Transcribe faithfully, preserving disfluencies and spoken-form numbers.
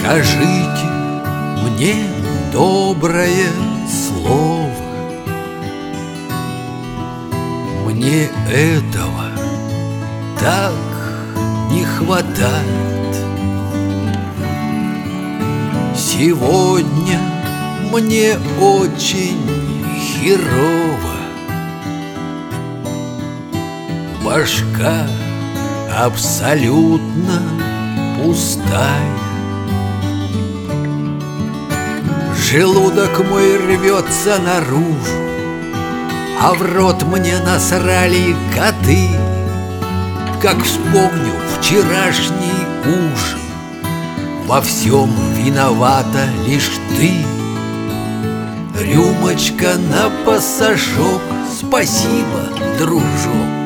Скажите мне доброе слово, мне этого так не хватает. Сегодня мне очень херово, башка абсолютно пустая. Желудок мой рвется наружу, а в рот мне насрали коты. Как вспомню вчерашний ужин, во всем виновата лишь ты. Рюмочка на пассажок, спасибо, дружок.